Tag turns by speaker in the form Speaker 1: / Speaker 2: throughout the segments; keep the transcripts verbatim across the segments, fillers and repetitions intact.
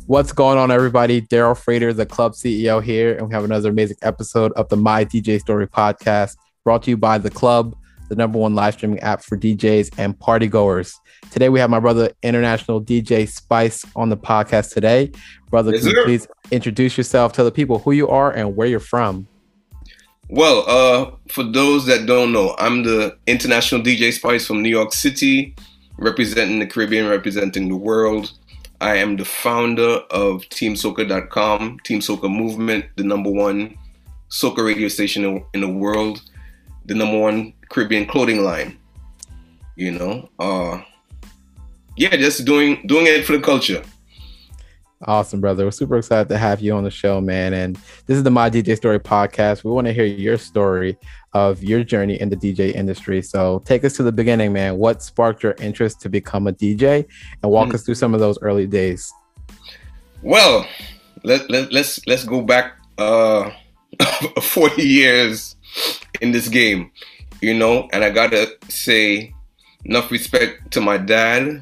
Speaker 1: What's going on, everybody? Daryl Frater, the club C E O here, and we have another amazing episode of the My D J Story podcast, brought to you by The Club, the number one live streaming app for D Js and party goers. Today, we have my brother, international D J Spice, on the podcast today. Brother, yes, can you please introduce yourself, tell the people who you are and where you're from?
Speaker 2: Well, uh, for those that don't know, I'm the international D J Spice from New York City, representing the Caribbean, representing the world. I am the founder of Team Soca dot com, Team Soca Movement, the number one soca radio station in, in the world, the number one Caribbean clothing line. You know, uh, yeah, just doing doing it for the culture.
Speaker 1: Awesome, brother. We're super excited to have you on the show, man. And this is the My D J Story podcast. We want to hear your story of your journey in the D J industry. So take us to the beginning, man. What sparked your interest to become a D J? And walk mm. us through some of those early days.
Speaker 2: Well, let, let, let's let's go back uh, forty years in this game, you know, and I got to say enough respect to my dad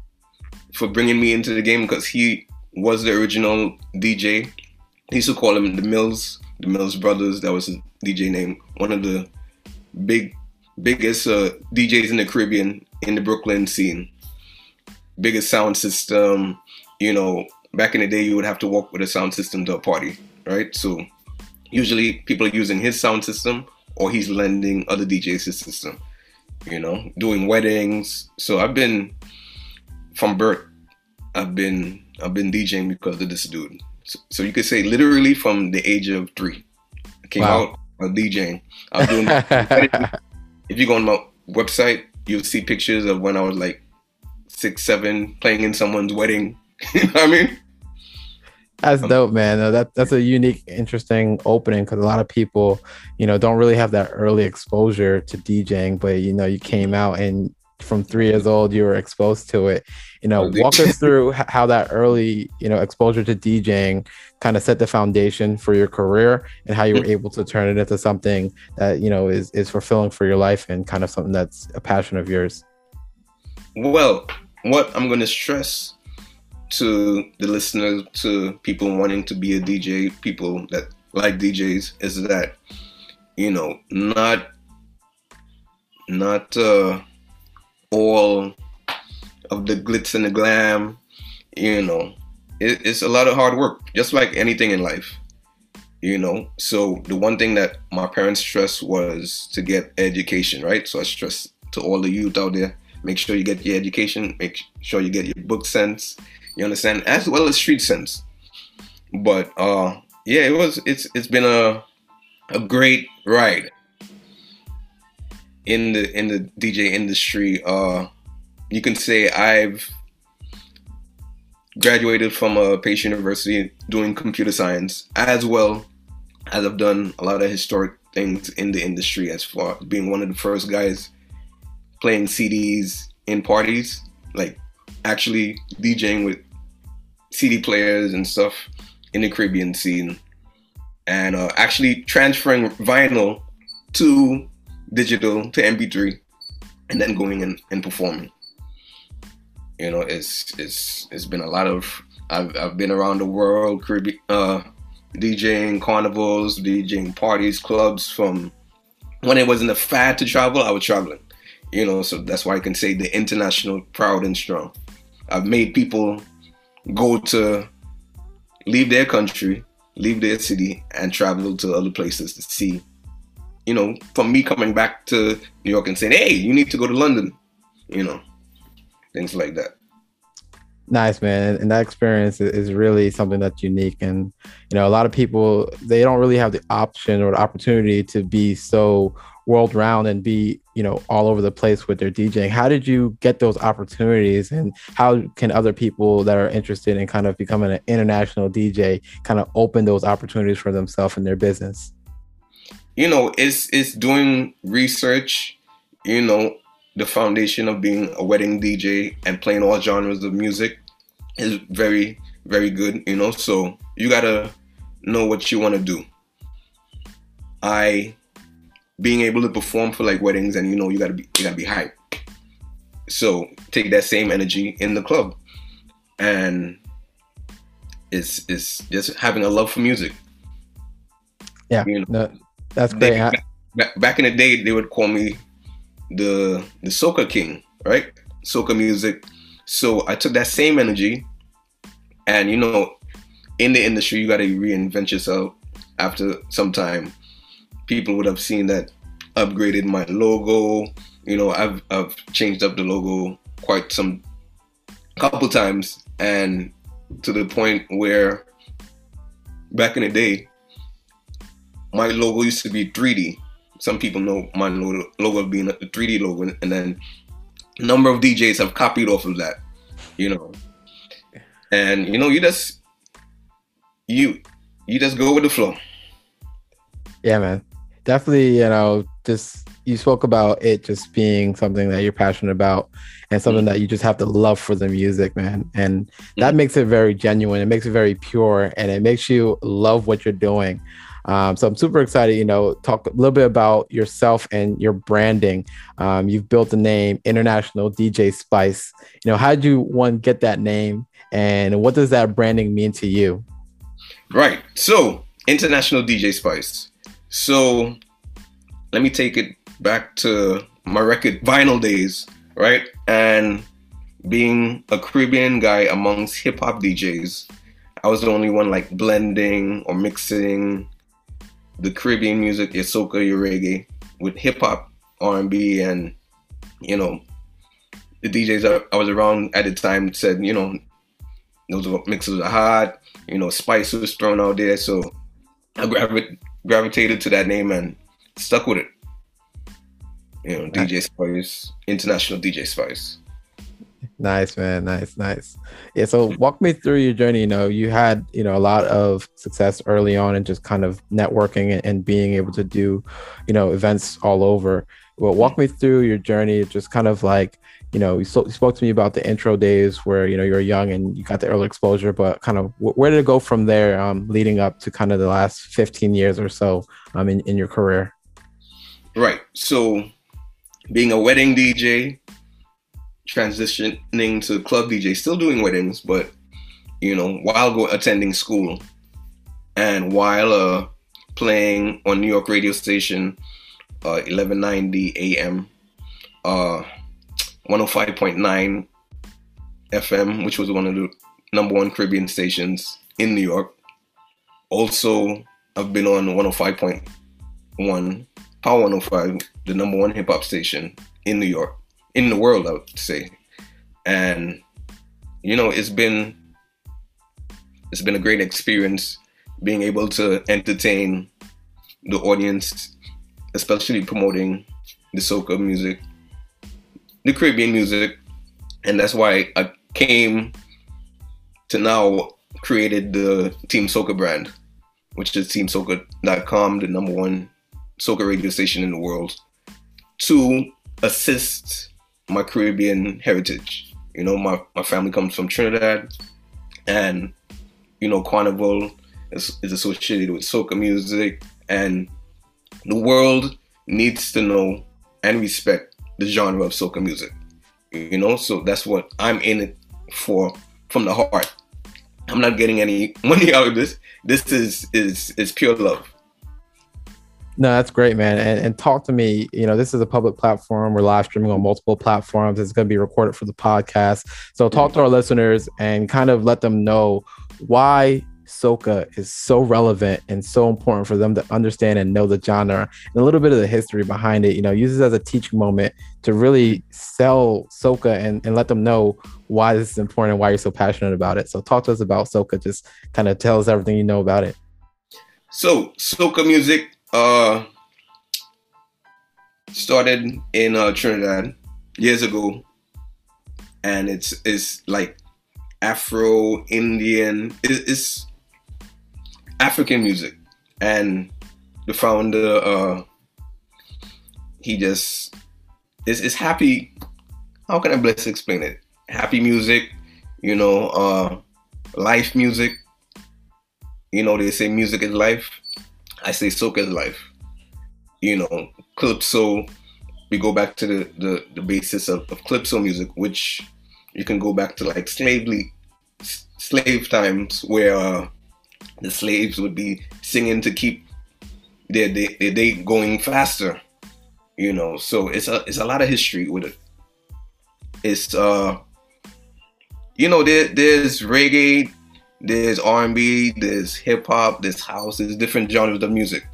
Speaker 2: for bringing me into the game because he was the original D J. He used to call him the Mills, the Mills Brothers. That was his D J name. One of the big, biggest uh, D Js in the Caribbean, in the Brooklyn scene. Biggest sound system. You know, back in the day, you would have to walk with a sound system to a party, right? So usually people are using his sound system or he's lending other D Js his system, you know, doing weddings. So I've been, from birth, I've been I've been DJing because of this dude. So, so you could say literally from the age of three. I came wow. out of DJing. I was doing if you go on my website, you'll see pictures of when I was like six, seven, playing in someone's wedding. You know what I mean?
Speaker 1: That's dope, man. That that's a unique, interesting opening because a lot of people, you know, don't really have that early exposure to DJing, but you know, you came out and from three years old, you were exposed to it. You know, walk us through how that early, you know, exposure to DJing kind of set the foundation for your career and how you were able to turn it into something that, you know, is, is fulfilling for your life and kind of something that's a passion of yours.
Speaker 2: Well, what I'm going to stress to the listeners, to people wanting to be a D J, people that like D Js, is that, you know, not, not, uh, all of the glitz and the glam, you know, it, it's a lot of hard work, just like anything in life, you know. So the one thing that my parents stressed was to get education, right? So I stress to all the youth out there, make sure you get your education, make sure you get your book sense, you understand, as well as street sense. But uh, yeah, it was, it's it's been a a great ride in the in the D J industry. Uh, you can say I've graduated from a Pace University doing computer science, as well as I've done a lot of historic things in the industry, as far as being one of the first guys playing C Ds in parties, like actually DJing with C D players and stuff in the Caribbean scene, and uh, actually transferring vinyl to digital, to M P three, and then going in and performing. You know, it's it's it's been a lot of, I've I've been around the world, Caribbean, uh, DJing carnivals, DJing parties, clubs. From when it wasn't a fad to travel, I was traveling. You know, so that's why I can say the international, proud and strong. I've made people go to leave their country, leave their city, and travel to other places to see. You know, from me coming back to New York and saying, hey, you need to go to London, you know, things like that.
Speaker 1: Nice, man. And that experience is really something that's unique. And, you know, a lot of people, they don't really have the option or the opportunity to be so world round and be, you know, all over the place with their DJing. How did you get those opportunities, and how can other people that are interested in kind of becoming an international D J kind of open those opportunities for themselves in their business?
Speaker 2: You know, it's it's doing research. You know, the foundation of being a wedding D J and playing all genres of music is very, very good, you know, so you gotta know what you want to do. I being able to perform for like weddings, and you know, you gotta be you gotta be hype. So take that same energy in the club, and is is just having a love for music.
Speaker 1: Yeah,
Speaker 2: You know,
Speaker 1: no, that's
Speaker 2: they,
Speaker 1: great. I,
Speaker 2: back, back in the day, they would call me the the soca king, right? Soca music. So I took that same energy, and you know, in the industry, you got to reinvent yourself. After some time, people would have seen that upgraded my logo. You know, I've I've changed up the logo quite some couple times, and to the point where back in the day, my logo used to be three D. Some people know my logo being a three D logo, and then a number of D Js have copied off of that, you know. And you know, you just you you just go with the flow.
Speaker 1: Yeah, man. Definitely, you know, just you spoke about it just being something that you're passionate about and something mm-hmm. that you just have the love for the music, man. And that mm-hmm. makes it very genuine. It makes it very pure, and it makes you love what you're doing. Um, so I'm super excited, you know, talk a little bit about yourself and your branding. Um, you've built the name International D J Spice. You know, how did you, one, get that name, and what does that branding mean to you?
Speaker 2: Right. So International D J Spice. So let me take it back to my record vinyl days, right? And being a Caribbean guy amongst hip hop D Js, I was the only one like blending or mixing the Caribbean music, your soca, your reggae, with hip hop, R and B, and you know, the D Js I was around at the time said, you know, those mixes are hot, you know, Spice was thrown out there, so I gravi- gravitated to that name and stuck with it. You know, D J Spice, International D J Spice.
Speaker 1: Nice, man. Nice, nice. Yeah. So walk me through your journey. You know, you had, you know, a lot of success early on and just kind of networking and, and being able to do, you know, events all over. Well, walk me through your journey. Just kind of like, you know, you, so, you spoke to me about the intro days where, you know, you were young and you got the early exposure, but kind of w- where did it go from there, um, leading up to kind of the last fifteen years or so um, in, in your career?
Speaker 2: Right. So being a wedding D J, transitioning to club D J, still doing weddings, but you know, while go attending school and while uh, playing on New York radio station, uh, eleven ninety A M, uh, one oh five point nine F M, which was one of the number one Caribbean stations in New York. Also, I've been on one oh five point one, Power one oh five, the number one hip hop station in New York, in the world, I would say. And, you know, it's been, it's been a great experience being able to entertain the audience, especially promoting the soca music, the Caribbean music. And that's why I came to now created the Team Soca brand, which is team soca dot com, the number one soca radio station in the world, to assist my Caribbean heritage. You know, my, my family comes from Trinidad, and, you know, Carnival is, is associated with soca music, and the world needs to know and respect the genre of soca music. You know, so that's what I'm in it for, from the heart. I'm not getting any money out of this. This is is is pure love.
Speaker 1: No, that's great, man. And, and talk to me, you know, this is a public platform. We're live streaming on multiple platforms. It's going to be recorded for the podcast. So talk to our listeners and kind of let them know why soca is so relevant and so important for them to understand and know the genre and a little bit of the history behind it. You know, use this as a teaching moment to really sell soca and, and let them know why this is important and why you're so passionate about it. So talk to us about soca. Just kind of tell us everything you know about it.
Speaker 2: So soca music uh, started in uh, Trinidad years ago, and it's it's like Afro Indian. It, it's African music, and the founder, uh, he just is is happy. How can I best explain it? Happy music, you know, uh, life music. You know, they say music is life. I say soca is life. You know, calypso. We go back to the the, the basis of, of calypso music, which you can go back to like slavery, slave times where uh, the slaves would be singing to keep their day, their day going faster. You know, so it's a it's a lot of history with it. It's uh, you know, there there's reggae, there's R and B, there's hip hop, there's house, there's different genres of music.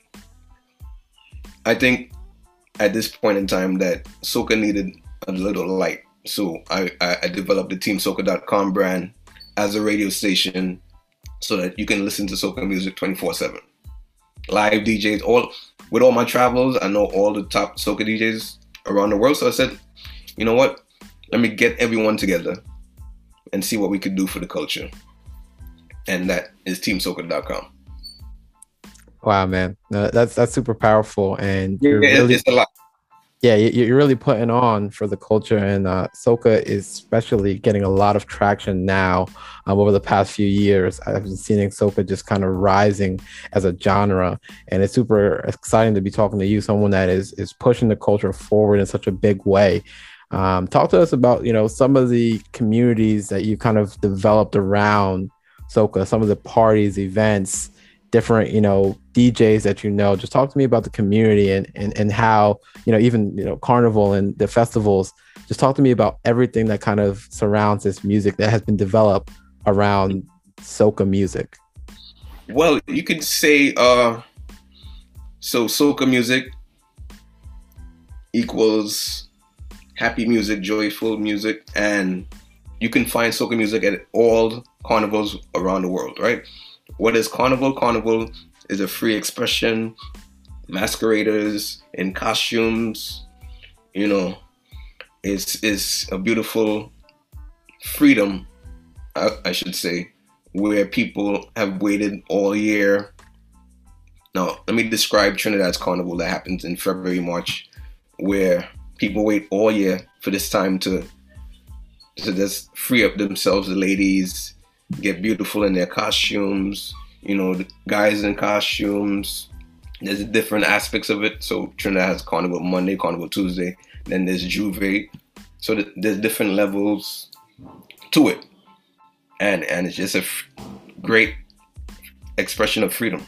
Speaker 2: I think at this point in time that soca needed a little light, so I I, I developed the team soca dot com brand as a radio station, so that you can listen to soca music twenty-four seven. Live D Js, all with all my travels, I know all the top soca D Js around the world. So I said, you know what? Let me get everyone together and see what we could do for the culture. And that is team soca dot com.
Speaker 1: Wow, man, no, that's that's super powerful, and
Speaker 2: Yeah,
Speaker 1: you're really,
Speaker 2: it's a lot.
Speaker 1: yeah, you- you're really putting on for the culture, and uh, soca is especially getting a lot of traction now. Um, over the past few years, I've been seeing soca just kind of rising as a genre, and it's super exciting to be talking to you, someone that is is pushing the culture forward in such a big way. Um, talk to us about, you know, some of the communities that you kind of developed around soca, some of the parties, events, different, you know, D Js that you know. Just talk to me about the community and and and how, you know, even, you know, Carnival and the festivals. Just talk to me about everything that kind of surrounds this music that has been developed around soca music.
Speaker 2: Well, you could say uh, so. Soca music equals happy music, joyful music, and you can find soca music at all carnivals around the world, right? What is carnival? Carnival is a free expression, masqueraders in costumes, you know, it's, it's a beautiful freedom, I, I should say, where people have waited all year. Now, let me describe Trinidad's carnival that happens in February, March, where people wait all year for this time to, to just free up themselves. The ladies get beautiful in their costumes, you know, the guys in costumes. There's different aspects of it. So Trinidad has Carnival Monday, Carnival Tuesday, then there's Juve. So th- there's different levels to it. And and it's just a f- great expression of freedom.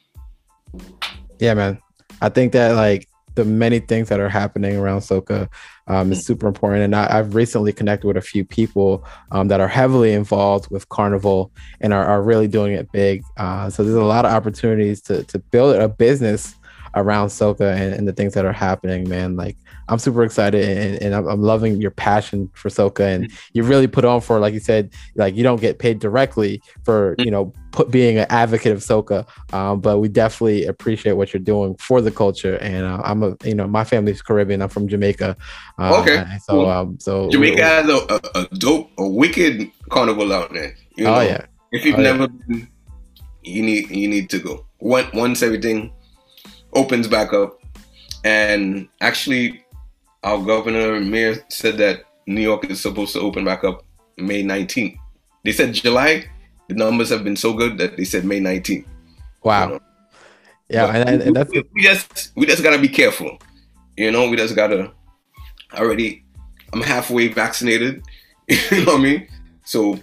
Speaker 1: Yeah, man. I think that like the many things that are happening around soca um, is super important. And I, I've recently connected with a few people um, that are heavily involved with Carnival and are, are really doing it big. Uh, so there's a lot of opportunities to to build a business around soca and, and the things that are happening, man. Like, I'm super excited, and, and I'm, I'm loving your passion for soca, and you really put on for, like you said, like you don't get paid directly for, you know, put, being an advocate of soca, um, but we definitely appreciate what you're doing for the culture. And uh, I'm a, you know, my family's Caribbean. I'm from Jamaica. Uh,
Speaker 2: Okay.
Speaker 1: So,
Speaker 2: Cool.
Speaker 1: um, so
Speaker 2: Jamaica has a, a, a dope, a wicked carnival out there. You know,
Speaker 1: oh yeah.
Speaker 2: If you've
Speaker 1: Oh,
Speaker 2: never
Speaker 1: yeah.
Speaker 2: been, you need you need to go. Once once everything opens back up, and actually, our governor and mayor said that New York is supposed to open back up May nineteenth. They said July. The numbers have been so good that they said May nineteenth.
Speaker 1: Wow.
Speaker 2: You know?
Speaker 1: Yeah,
Speaker 2: But
Speaker 1: and, and, and that's
Speaker 2: we, we just we just gotta be careful. You know, we just gotta already. I'm halfway vaccinated. You know what I mean? So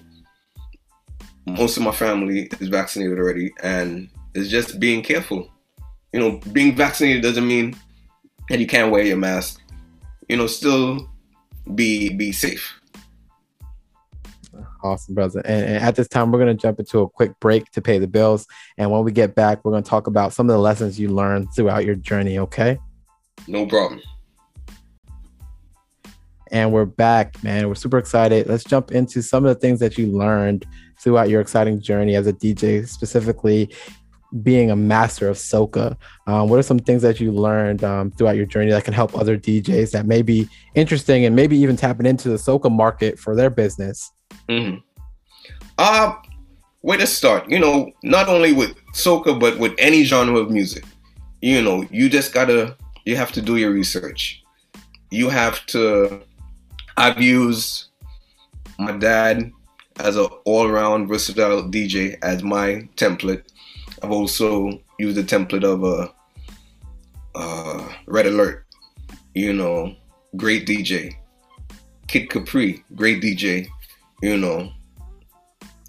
Speaker 2: most of my family is vaccinated already, and it's just being careful. You know, being vaccinated doesn't mean that you can't wear your mask. You know, still be be safe.
Speaker 1: awesome, brother. And, and at this time, we're going to jump into a quick break to pay the bills. And when we get back, we're going to talk about some of the lessons you learned throughout your journey. Okay.
Speaker 2: No problem.
Speaker 1: And we're back, man. We're super excited. Let's jump into some of the things that you learned throughout your exciting journey as a D J, specifically being a master of soca. Um, what are some things that you learned um, throughout your journey that can help other D Js that may be interesting and maybe even tapping into the soca market for their business?
Speaker 2: Mm-hmm. Uh, where to start? You know, not only with soca, but with any genre of music. You know, you just gotta, you have to do your research. You have to, I've used my dad as an all-around versatile D J as my template. I've also used the template of a uh, Red Alert, you know, great D J. Kid Capri, great D J, you know.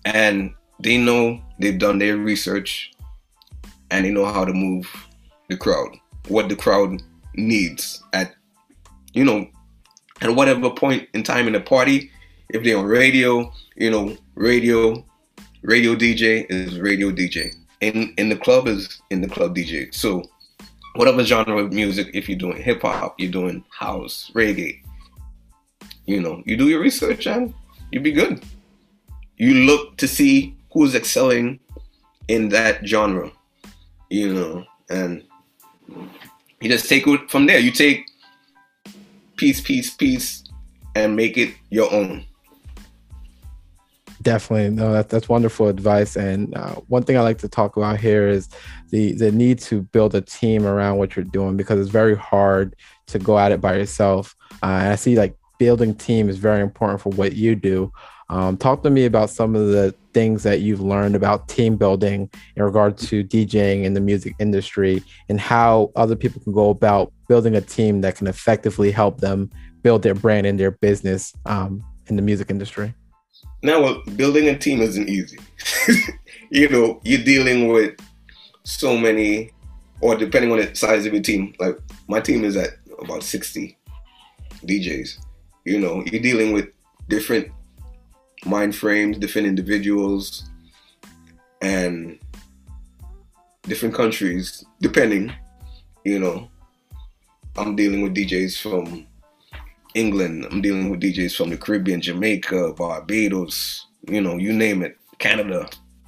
Speaker 2: and they know they've done their research, and they know how to move the crowd, what the crowd needs at, you know, at whatever point in time in the party. If they're on radio, you know, radio, radio D J is radio D J. In in the club is in the club D J. So whatever genre of music, if you're doing hip hop, you're doing house, reggae, you know, you do your research and you be good. You look to see who's excelling in that genre, you know, and you just take it from there. You take piece, piece, piece, and make it your own.
Speaker 1: Definitely. No, that, that's wonderful advice. And uh, one thing I like to talk about here is the the need to build a team around what you're doing, because it's very hard to go at it by yourself. Uh, and I see like building team is very important for what you do. Um, talk to me about some of the things that you've learned about team building in regard to DJing in the music industry, and how other people can go about building a team that can effectively help them build their brand and their business um, in the music industry.
Speaker 2: Now, well, building a team isn't easy. You know, you're dealing with so many, or depending on the size of your team, like my team is at about sixty D Js. You know, you're dealing with different mind frames, different individuals, and different countries, depending, you know. I'm dealing with D Js from England, I'm dealing with D Js from the Caribbean, Jamaica, Barbados, you know, you name it, Canada,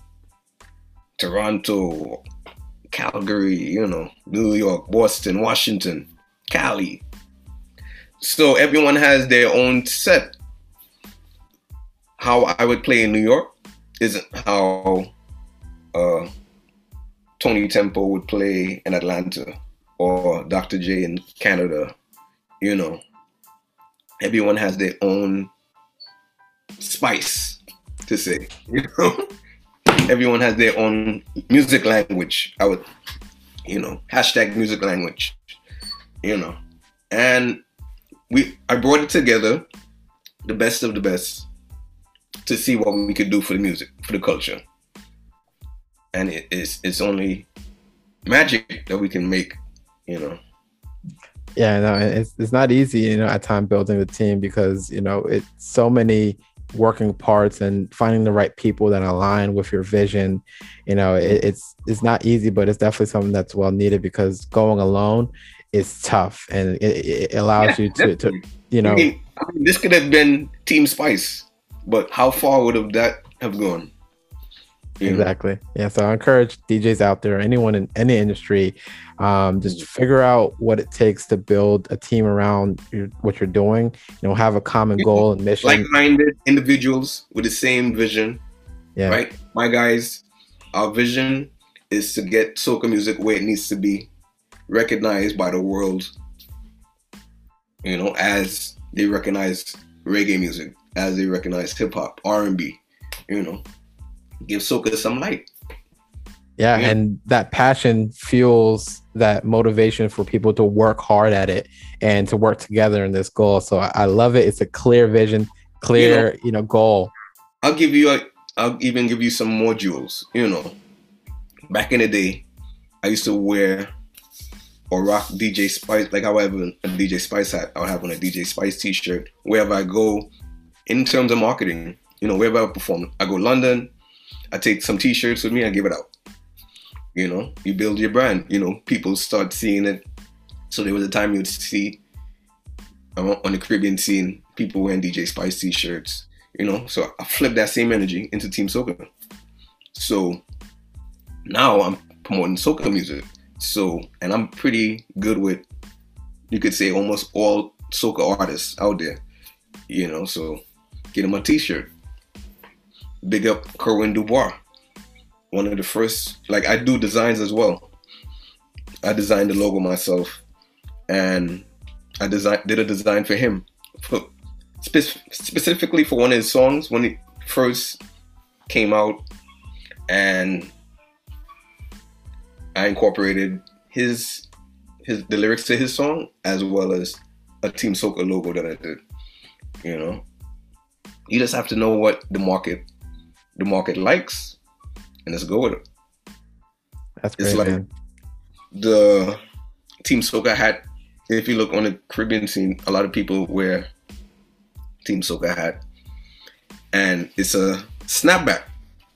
Speaker 2: Toronto, Calgary, you know, New York, Boston, Washington, Cali. So everyone has their own set. How I would play in New York isn't how uh, Tony Tempo would play in Atlanta, or Doctor J in Canada, you know. Everyone has their own spice to say, you know. Everyone has their own music language. I would, you know, hashtag music language, you know. And we, I brought it together, the best of the best, to see what we could do for the music, for the culture. And it, it's it's only magic that we can make, you know.
Speaker 1: Yeah, no, it's it's not easy, you know, at time building the team, because, you know, it's so many working parts, and finding the right people that align with your vision. You know, it, it's it's not easy, but it's definitely something that's well needed, because going alone is tough, and it, it allows yeah, you to, to, you know. I
Speaker 2: mean, I mean, this could have been Team Spice, but how far would have that have gone?
Speaker 1: You exactly. Know? Yeah. So I encourage D Js out there, anyone in any industry, um, just figure out what it takes to build a team around your, what you're doing. You know, have a common goal and mission.
Speaker 2: Like-minded individuals with the same vision.
Speaker 1: Yeah.
Speaker 2: Right. My guys, our vision is to get soca music where it needs to be, recognized by the world. You know, as they recognize reggae music, as they recognize hip hop, R and B. You know. Give soca some light.
Speaker 1: Yeah, yeah, and that passion fuels that motivation for people to work hard at it and to work together in this goal. So I, I love it. It's a clear vision, clear, you know, you know, goal.
Speaker 2: I'll give you a, I'll even give you some more jewels. You know, back in the day, I used to wear or rock D J Spice, like how I have a D J Spice hat, I'll have on a D J Spice t-shirt wherever I go. In terms of marketing, you know, wherever I perform, I go London, I take some t-shirts with me, I give it out. You know, you build your brand, you know, people start seeing it. So there was a time you'd see on the Caribbean scene, people wearing D J Spice t-shirts, you know, so I flipped that same energy into Team Soca. So now I'm promoting soca music. So, and I'm pretty good with, you could say, almost all soca artists out there, you know, so get them a t-shirt. Big up Kerwin Dubois, one of the first, like I do designs as well. I designed the logo myself, and I designed did a design for him, for, spe- specifically for one of his songs when it first came out, and I incorporated his his the lyrics to his song as well as a Team Soca logo that I did. You know, you just have to know what the market the market likes, and let's go with it.
Speaker 1: That's great,
Speaker 2: it's like
Speaker 1: man.
Speaker 2: The Team Soca hat. If you look on the Caribbean scene, a lot of people wear Team Soca hat, and it's a snapback.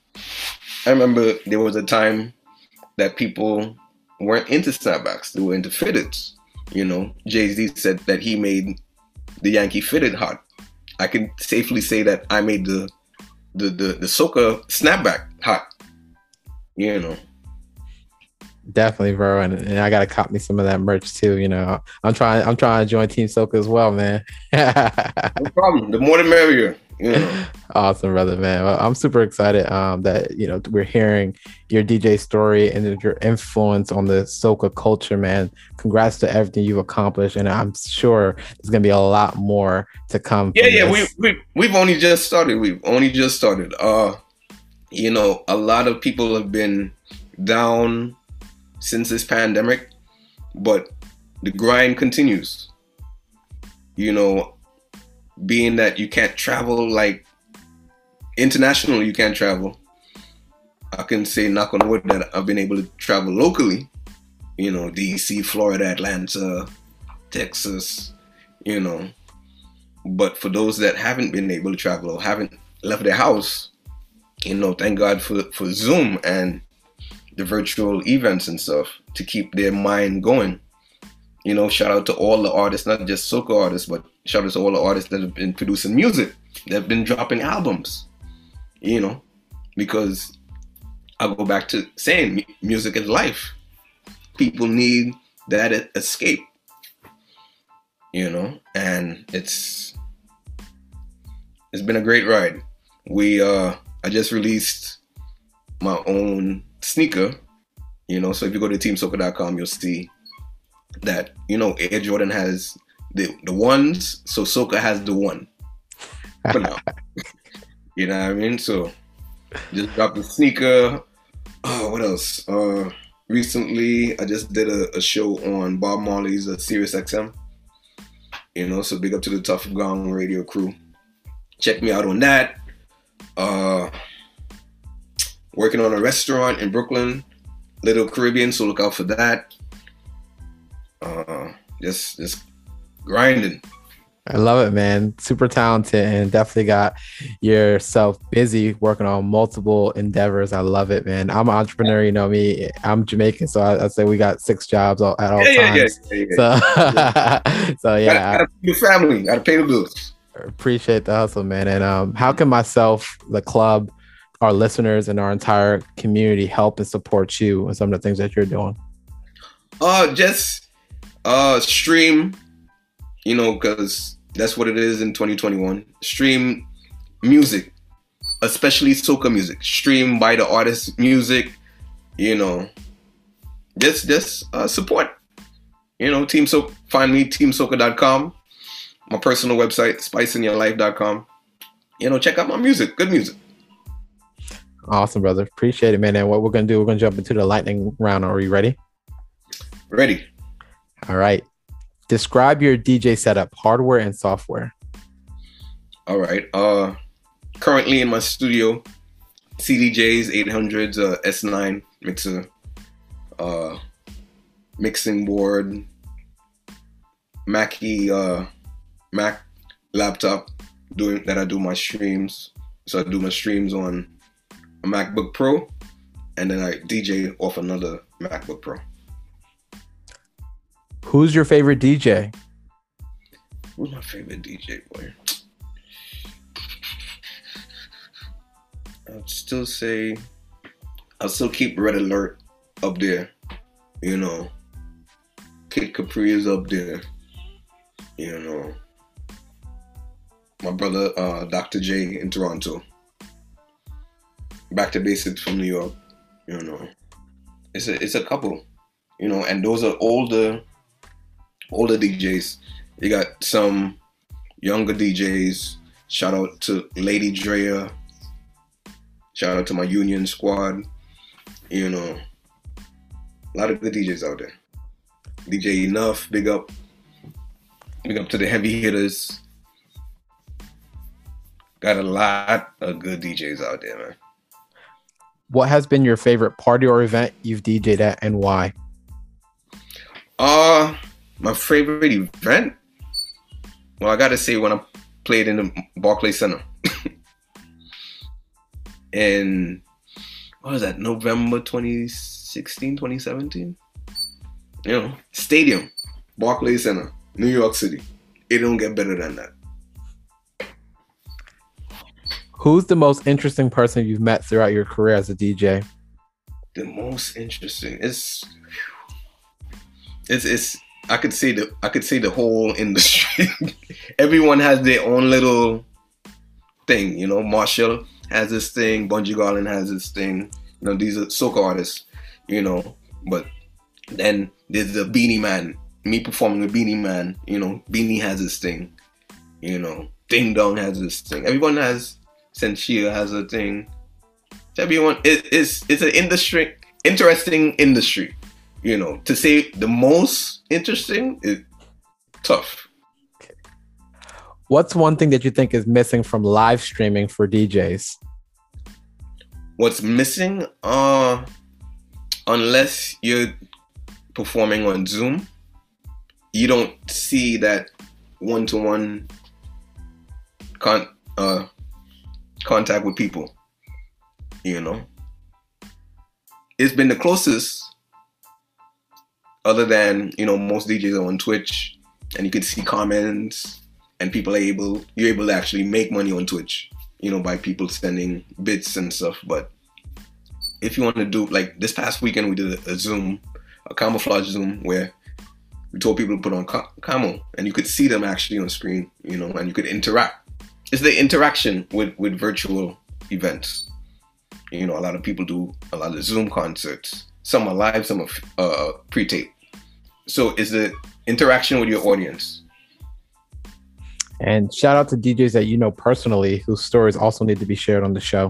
Speaker 2: I remember there was a time that people weren't into snapbacks; they were into fitteds. You know, Jay-Z said that he made the Yankee fitted hot. I can safely say that I made the the the, the soca snapback hot. You know.
Speaker 1: Definitely, bro, and, and I gotta cop me some of that merch too. You know, I'm trying. I'm trying to join Team Soca as well, man.
Speaker 2: No problem. The more the merrier. You know.
Speaker 1: Awesome, brother, man. Well, I'm super excited um, that you know we're hearing your D J story and your influence on the soca culture, man. Congrats to everything you've accomplished, and I'm sure there's gonna be a lot more to come.
Speaker 2: Yeah, yeah. We we we've only just started. We've only just started. Uh, you know, a lot of people have been down since this pandemic, but the grind continues. You know, being that you can't travel like internationally, you can't travel. I can say, knock on wood, that I've been able to travel locally. You know, D C, Florida, Atlanta, Texas, you know. But for those that haven't been able to travel or haven't left their house, you know, thank God for, for Zoom and the virtual events and stuff to keep their mind going. You know, shout out to all the artists, not just soca artists, but shout out to all the artists that have been producing music, that have been dropping albums, you know, because I go back to saying music is life. People need that escape, you know, and it's it's been a great ride. We uh I just released my own sneaker, you know, so if you go to team soca dot com, you'll see that, you know, Air Jordan has the the ones, so Soca has the one for now. You know what I mean? So just dropped the sneaker. Oh, what else? Uh, recently, I just did a, a show on Bob Marley's uh, Sirius X M. You know, so big up to the Tough Ground Radio crew. Check me out on that. Uh, working on a restaurant in Brooklyn, Little Caribbean, so look out for that. Uh, just, just grinding.
Speaker 1: I love it, man. Super talented, and definitely got yourself busy working on multiple endeavors. I love it, man. I'm an entrepreneur, you know me. I'm Jamaican, so I, I say we got six jobs all, at all
Speaker 2: yeah,
Speaker 1: times.
Speaker 2: Yeah, yeah, yeah,
Speaker 1: yeah. So, so yeah,
Speaker 2: gotta, gotta your family, gotta pay the bills.
Speaker 1: Appreciate the hustle, man. And um, how can myself, the club, our listeners, and our entire community help and support you and some of the things that you're doing?
Speaker 2: Uh, just uh, stream. You know, because that's what it is in twenty twenty-one. Stream music, especially soca music. Stream by the artist's music. You know, just just uh, support. You know, Team Soca. Find me team soca dot com. My personal website, spice in your life dot com. You know, check out my music. Good music.
Speaker 1: Awesome, brother. Appreciate it, man. And what we're gonna do, we're gonna jump into the lightning round. Are you ready?
Speaker 2: Ready.
Speaker 1: All right. Describe your D J setup, hardware and software.
Speaker 2: All right. Uh, currently in my studio, C D Js, eight hundreds, uh, S nine mixer, uh, mixing board, Mackie, uh, Mac laptop doing that. I do my streams. So I do my streams on a MacBook Pro, and then I D J off another MacBook Pro.
Speaker 1: Who's your favorite D J?
Speaker 2: Who's my favorite D J, boy? I'd still say, I'll still keep Red Alert up there. You know, Kid Capri is up there. You know, my brother, uh, Doctor J in Toronto. Back to Basics from New York. You know, it's a it's a couple. You know, and those are older. Older D Js. You got some younger D Js. Shout out to Lady Drea. Shout out to my Union Squad. You know, a lot of good D Js out there. D J Enough, big up. Big up to the heavy hitters. Got a lot of good D Js out there, man.
Speaker 1: What has been your favorite party or event you've D J'd at, and why?
Speaker 2: Uh, my favorite event? Well, I gotta say when I played in the Barclays Center. In, what was that, November twenty sixteen, twenty seventeen? You know, stadium, Barclays Center, New York City. It don't get better than that.
Speaker 1: Who's the most interesting person you've met throughout your career as a D J?
Speaker 2: The most interesting is, it's it's. I could say the I could say the whole industry. Everyone has their own little thing, you know. Marshall has this thing. Bungie Garland has this thing. You know, these are soca artists, you know. But then there's the Beanie Man. Me performing with Beanie Man, you know. Beanie has this thing, you know. Ding Dong has this thing. Everyone has. Sentia has a thing. Everyone, it, it's it's an industry, interesting industry. You know, to say the most interesting is tough.
Speaker 1: What's one thing that you think is missing from live streaming for D Js?
Speaker 2: What's missing? Uh, unless you're performing on Zoom, you don't see that one-to-one con uh. contact with people, you know. It's been the closest, other than, you know, most D Js are on Twitch and you can see comments and people are able, you're able to actually make money on Twitch, you know, by people sending bits and stuff. But if you want to do, like this past weekend, we did a, a Zoom, a camouflage Zoom, where we told people to put on ca- camo and you could see them actually on screen, you know, and you could interact. It's the interaction with, with virtual events. You know, a lot of people do a lot of Zoom concerts. Some are live, some are uh, pre-taped. So it's the interaction with your audience.
Speaker 1: And shout out to D Js that you know personally whose stories also need to be shared on the show.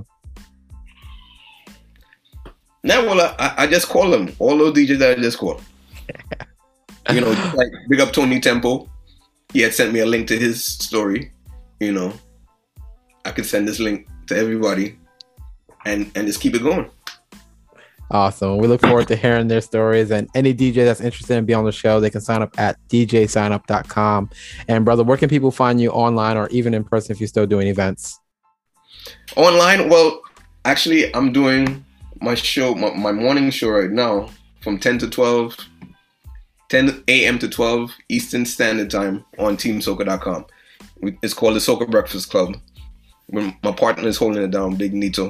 Speaker 2: Now, well, I, I just call them. All those D Js that I just call. You know, like big up Tony Tempo. He had sent me a link to his story, you know. I could send this link to everybody and, and just keep it going.
Speaker 1: Awesome. We look forward to hearing their stories, and any D J that's interested in being on the show, they can sign up at d j sign up dot com. And brother, where can people find you online or even in person if you're still doing events?
Speaker 2: Online? Well, actually, I'm doing my show, my, my morning show right now from ten to twelve, ten a.m. to twelve Eastern Standard Time on team soca dot com. It's called the Soca Breakfast Club. My partner is holding it down, Big Nito.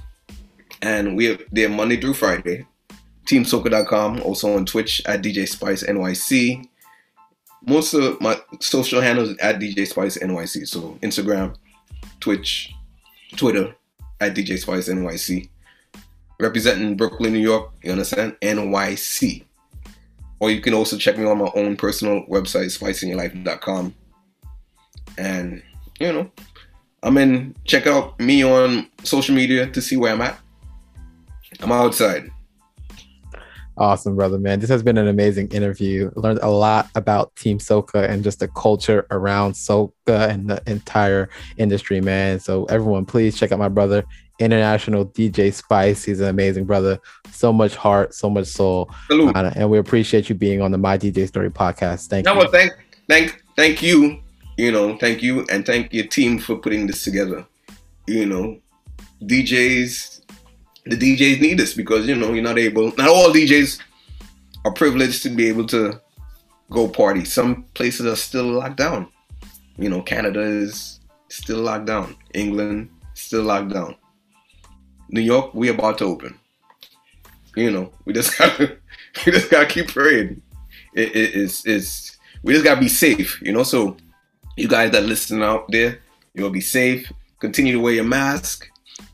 Speaker 2: And we're there Monday through Friday. team soca dot com, also on Twitch at D J Spice N Y C. Most of my social handles at D J Spice N Y C. So Instagram, Twitch, Twitter at D J Spice N Y C. Representing Brooklyn, New York, you understand? N Y C. Or you can also check me on my own personal website, spice in your life dot com. And, you know, I mean, check out me on social media to see where I'm at. I'm outside.
Speaker 1: Awesome, brother, man. This has been an amazing interview. I learned a lot about Team Soca and just the culture around Soca and the entire industry, man. So everyone, please check out my brother, International D J Spice. He's an amazing brother. So much heart, so much soul. Uh, and we appreciate you being on the My D J Story podcast. Thank
Speaker 2: no,
Speaker 1: you.
Speaker 2: Well, thank, thank, thank you. You know, thank you, and thank your team for putting this together. You know, D Js, the D Js need this because, you know, you're not able, not all D Js are privileged to be able to go party. Some places are still locked down. You know, Canada is still locked down. England, still locked down. New York, we about to open. You know, we just gotta, we just gotta keep praying. It, it, it's, it's, we just gotta be safe, you know, so you guys that listen out there, you'll be safe. Continue to wear your mask.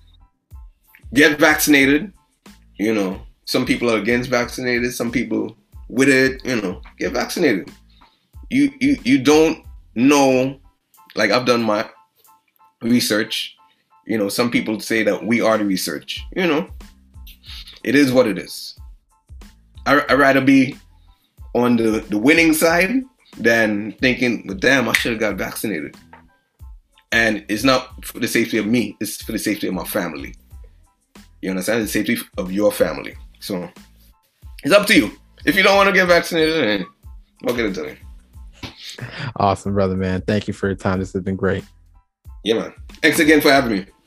Speaker 2: Get vaccinated. You know, some people are against vaccinated. Some people with it. You know, get vaccinated. You you you don't know. Like, I've done my research. You know, some people say that we are the research. You know, it is what it is. I I rather be on the the winning side than thinking, well, damn, I should have got vaccinated. And it's not for the safety of me, it's for the safety of my family. You understand? The safety of your family. So it's up to you. If you don't want to get vaccinated, then don't get it done.
Speaker 1: Awesome, brother, man. Thank you for your time. This has been great.
Speaker 2: Yeah, man. Thanks again for having me.